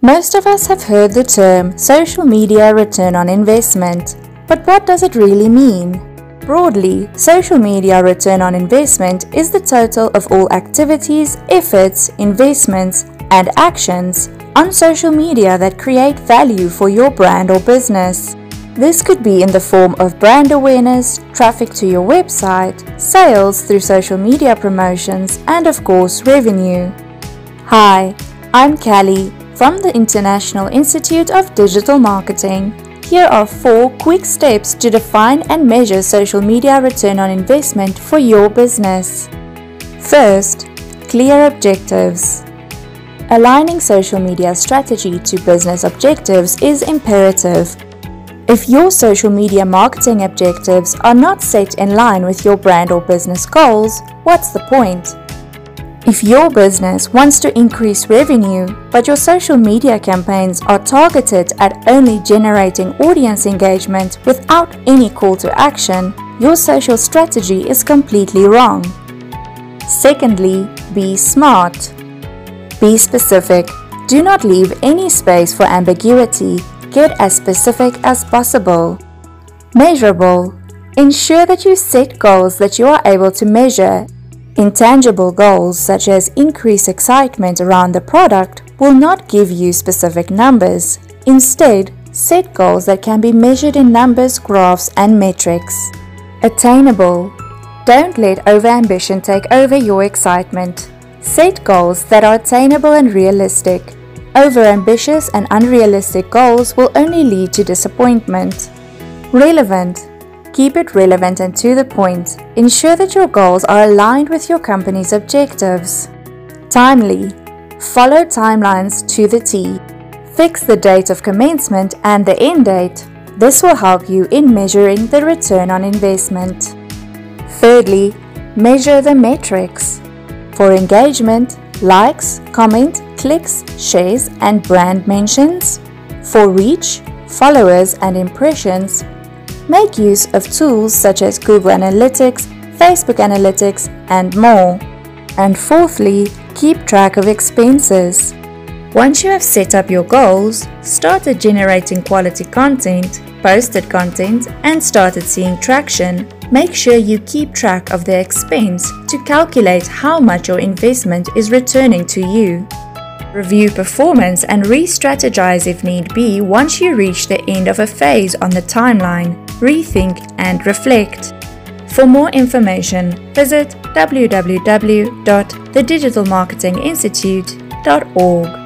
Most of us have heard the term social media return on investment, but what does it really mean? Broadly, social media return on investment is the total of all activities, efforts, investments, and actions on social media that create value for your brand or business. This could be in the form of brand awareness, traffic to your website, sales through social media promotions, and of course, revenue. Hi, I'm Callie from the International Institute of Digital Marketing. Here are 4 quick steps to define and measure social media return on investment for your business. First, clear objectives. Aligning social media strategy to business objectives is imperative. If your social media marketing objectives are not set in line with your brand or business goals, what's the point? If your business wants to increase revenue, but your social media campaigns are targeted at only generating audience engagement without any call to action, your social strategy is completely wrong. Secondly, be smart. Be specific. Do not leave any space for ambiguity. Get as specific as possible. Measurable. Ensure that you set goals that you are able to measure. Intangible goals such as increased excitement around the product will not give you specific numbers. Instead, set goals that can be measured in numbers, graphs, and metrics. Attainable. Don't let overambition take over your excitement. Set goals that are attainable and realistic. Overambitious and unrealistic goals will only lead to disappointment. Relevant. Keep it relevant and to the point. Ensure that your goals are aligned with your company's objectives. Timely. Follow timelines to the T. Fix the date of commencement and the end date. This will help you in measuring the return on investment. Thirdly, measure the metrics. For engagement, likes, comment, clicks, shares, and brand mentions. For reach, followers, and impressions, make use of tools such as Google Analytics, Facebook Analytics, and more. And fourthly, keep track of expenses. Once you have set up your goals, started generating quality content, posted content, and started seeing traction, make sure you keep track of the expense to calculate how much your investment is returning to you. Review performance and re-strategize if need be once you reach the end of a phase on the timeline. Rethink and reflect. For more information, visit www.thedigitalmarketinginstitute.org.